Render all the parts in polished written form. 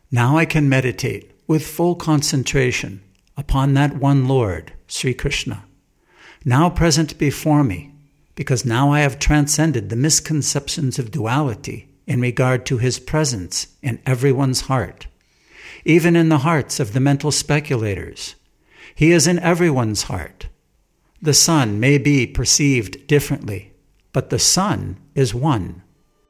Now I can meditate with full concentration upon that one Lord, Sri Krishna, now present before me, because now I have transcended the misconceptions of duality in regard to his presence in everyone's heart, even in the hearts of the mental speculators. He is in everyone's heart. The sun may be perceived differently, but the sun is one.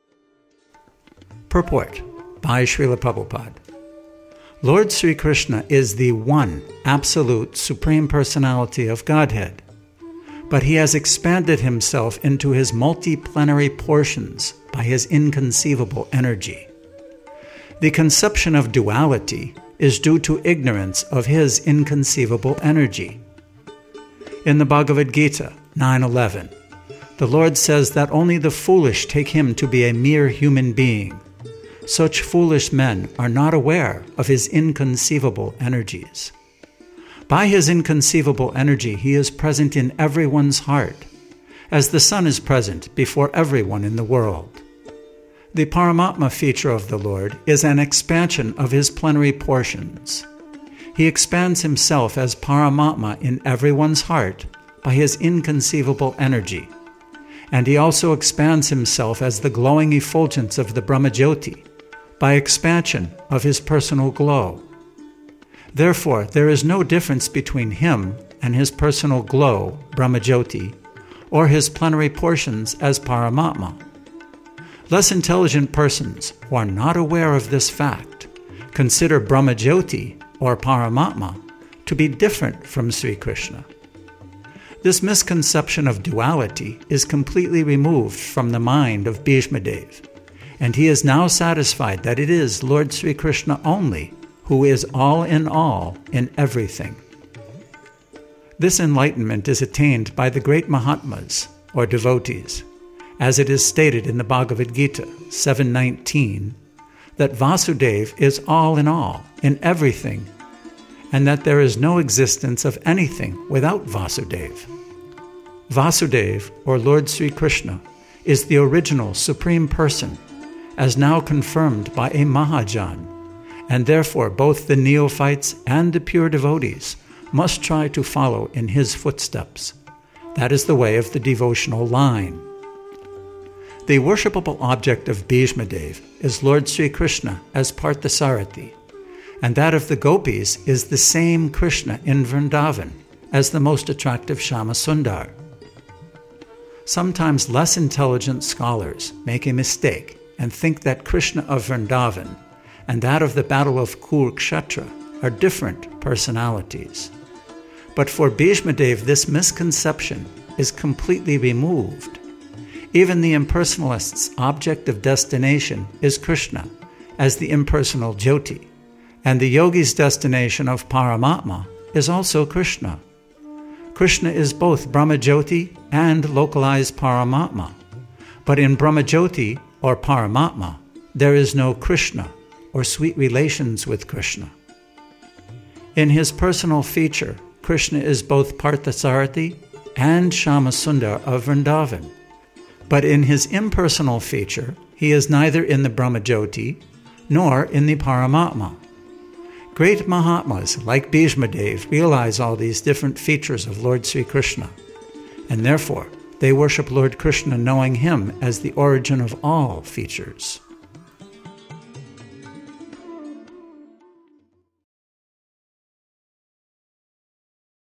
Purport by Srila Prabhupada. Lord Sri Krishna is the one absolute Supreme Personality of Godhead, but he has expanded himself into his multiplenary portions by his inconceivable energy. The conception of duality is due to ignorance of his inconceivable energy. In the Bhagavad Gita 9:11, the Lord says that only the foolish take him to be a mere human being. Such foolish men are not aware of his inconceivable energies. By his inconceivable energy, he is present in everyone's heart, as the sun is present before everyone in the world. The Paramatma feature of the Lord is an expansion of his plenary portions. He expands himself as Paramatma in everyone's heart by his inconceivable energy, and he also expands himself as the glowing effulgence of the Brahmajyoti by expansion of his personal glow. Therefore, there is no difference between him and his personal glow, Brahmajyoti, or his plenary portions as Paramatma. Less intelligent persons who are not aware of this fact consider Brahmajyoti or Paramatma to be different from Sri Krishna. This misconception of duality is completely removed from the mind of Bhishmadev, and he is now satisfied that it is Lord Sri Krishna only who is all in everything. This enlightenment is attained by the great Mahatmas, or devotees, as it is stated in the Bhagavad Gita 7:19, that Vasudeva is all in everything, and that there is no existence of anything without Vasudeva. Vasudeva, or Lord Sri Krishna, is the original Supreme Person, as now confirmed by a Mahajan, and therefore both the neophytes and the pure devotees must try to follow in his footsteps. That is the way of the devotional line. The worshipable object of Bhishmadev is Lord Sri Krishna as Parthasarathi, and that of the gopis is the same Krishna in Vrindavan as the most attractive Shyamasundar. Sometimes less intelligent scholars make a mistake and think that Krishna of Vrindavan and that of the Battle of Kurukshetra are different personalities. But for Bhishmadev, this misconception is completely removed. Even the impersonalist's object of destination is Krishna as the impersonal Jyoti, and the yogi's destination of Paramatma is also Krishna. Krishna is both Brahmajyoti and localized Paramatma, but in Brahmajyoti or Paramatma, there is no Krishna or sweet relations with Krishna. In his personal feature, Krishna is both Parthasarathi and Shyamasundar of Vrindavan. But in his impersonal feature, he is neither in the Brahmajyoti nor in the Paramatma. Great Mahatmas like Bhishmadev realize all these different features of Lord Sri Krishna, and therefore they worship Lord Krishna knowing him as the origin of all features.